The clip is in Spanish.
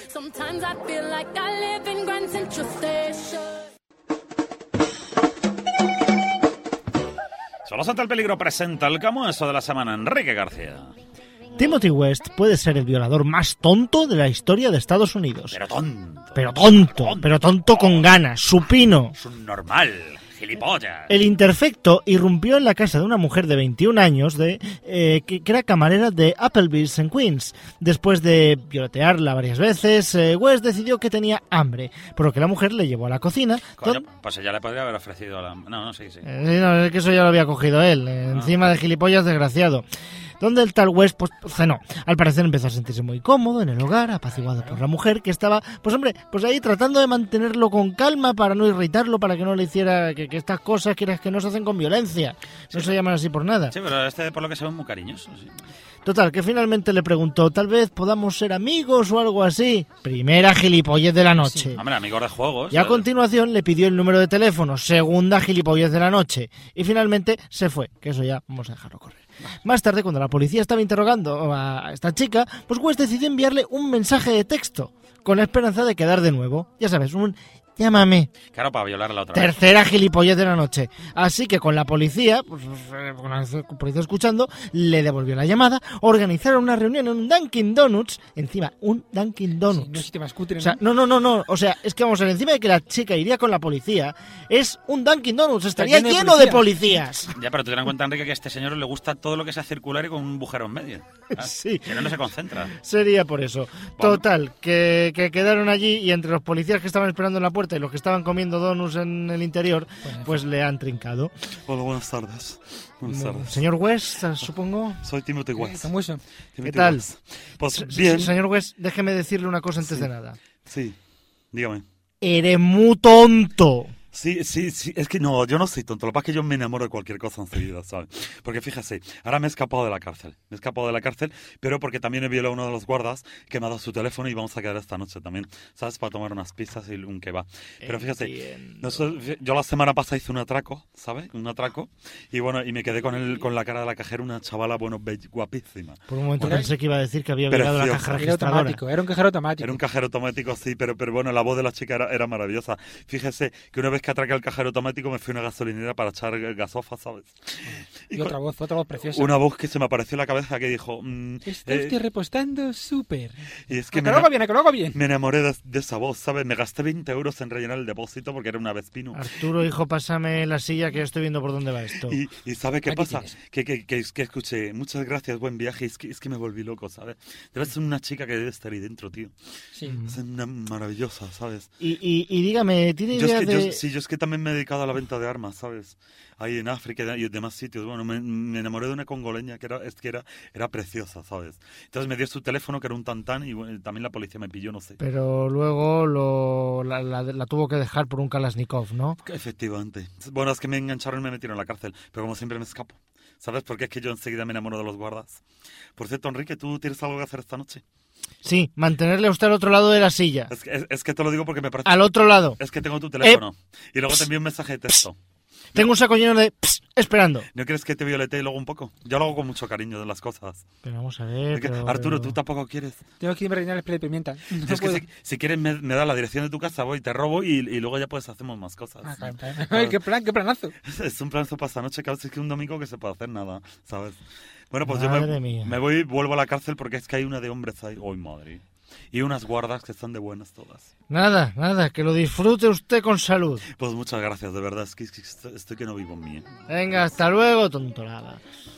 Sometimes I feel like I live in Grand Central Station. Solo Salta el Peligro presenta el camueso de la semana, Enrique García. Timothy West puede ser el violador más tonto de la historia de Estados Unidos. Pero tonto. Pero tonto con ganas, supino. Es un normal, gilipollas. El imperfecto irrumpió en la casa de una mujer de 21 años que era camarera de Applebee's en Queens. Después de pilotearla varias veces, West decidió que tenía hambre, por lo que la mujer le llevó a la cocina. Coño, pues ella le podría haber ofrecido la... No, sí. No, es que eso ya lo había cogido él, encima de gilipollas desgraciado. Donde el tal West pues cenó. Al parecer empezó a sentirse muy cómodo en el hogar, apaciguado por la mujer, que estaba, pues ahí tratando de mantenerlo con calma para no irritarlo, para que no le hiciera que estas cosas que no se hacen con violencia. No se llaman así por nada. Sí, pero por lo que se ve muy cariñoso. Sí. Total, que finalmente le preguntó, tal vez podamos ser amigos o algo así. Primera gilipollez de la noche. Sí. Hombre, amigos de juegos. Y a continuación le pidió el número de teléfono, segunda gilipollez de la noche. Y finalmente se fue, que eso ya vamos a dejarlo correr. Más tarde, cuando la policía estaba interrogando a esta chica, pues West decidió enviarle un mensaje de texto, con la esperanza de quedar de nuevo. Ya sabes, un llámame. Claro, para violarla otra vez. Tercera gilipollez de la noche. Así que con la policía, con la policía escuchando, le devolvió la llamada, organizaron una reunión en un Dunkin' Donuts, encima, un Dunkin' Donuts. Sí, no es más cutre, o sea, no, o sea, es que vamos a ver, encima de que la chica iría con la policía, es un Dunkin' Donuts, estaría lleno de policías. Ya, pero tú ten en cuenta, Enrique, que a este señor le gusta todo lo que sea circular y con un agujero en medio. Sí. Que no se concentra. Sería por eso. Total, que quedaron allí y entre los policías que estaban esperando en la puerta y los que estaban comiendo donuts en el interior, pues le han trincado. Hola, buenas tardes. Buenas tardes. Señor West, supongo. Soy Timothy West. ¿Qué tal? West. Pues bien. Señor West, déjeme decirle una cosa antes de nada. Sí, dígame. Eres muy tonto. Sí, es que no, yo no soy tonto, lo que pasa es que yo me enamoro de cualquier cosa enseguida, ¿sabes? Porque fíjese, ahora me he escapado de la cárcel, pero porque también he violado a uno de los guardas que me ha dado su teléfono y vamos a quedar esta noche también, ¿sabes? Para tomar unas pizzas y un kebab. Pero fíjese, yo la semana pasada hice un atraco, ¿sabes? Un atraco, y bueno, y me quedé con la cara de la cajera, una chavala, bueno, guapísima. Por un momento pensé que iba a decir que había violado la caja registradora. Era un cajero automático. Era un cajero automático, sí, pero bueno, la voz de la chica era maravillosa. Fíjese que una vez que atraqué el cajero automático me fui a una gasolinera para echar gasofa, ¿sabes? Y otra voz preciosa. Una voz que se me apareció en la cabeza que dijo... Está usted repostando súper. Y es que que lo haga bien. Me enamoré de esa voz, ¿sabes? Me gasté 20 euros en rellenar el depósito porque era una Vespino. Arturo, hijo, pásame la silla que estoy viendo por dónde va esto. Y ¿sabe qué pasa? Que escuché, muchas gracias, buen viaje. Es que me volví loco, ¿sabes? Debe ser una chica que debe estar ahí dentro, tío. Sí. Es una maravillosa, ¿sabes? Y dígame, ¿tiene idea de...? Yo es que también me he dedicado a la venta de armas, ¿sabes? Ahí en África y en demás sitios. Bueno, me enamoré de una congoleña que era preciosa, ¿sabes? Entonces me dio su teléfono, que era un tantán, y bueno, también la policía me pilló, no sé. Pero luego la tuvo que dejar por un Kalashnikov, ¿no? Efectivamente. Bueno, es que me engancharon y me metieron en la cárcel, pero como siempre me escapo. ¿Sabes? Porque es que yo enseguida me enamoro de los guardas. Por cierto, Enrique, ¿tú tienes algo que hacer esta noche? Sí, mantenerle a usted al otro lado de la silla. Es que te lo digo porque me parece... Al otro lado. Es que tengo tu teléfono. Y luego te envío un mensaje de texto. Tengo un saco lleno de... esperando. ¿No quieres que te violete luego un poco? Yo lo hago con mucho cariño de las cosas. Pero vamos a ver... Arturo, ¿tú tampoco quieres? Tengo que irme a rellenar el spray de pimienta. No es que si quieres me da la dirección de tu casa, voy, te robo y luego ya pues hacemos más cosas. Ay, qué planazo. Es un planazo para esta noche, claro, es que un domingo que se puede hacer nada, ¿sabes? Bueno, pues madre yo me voy, vuelvo a la cárcel porque es que hay una de hombres ahí. ¡Ay, madre! Y unas guardas que están de buenas todas. Nada, que lo disfrute usted con salud. Pues muchas gracias, de verdad, es que estoy que no vivo en mí. Venga, hasta luego, tontolada.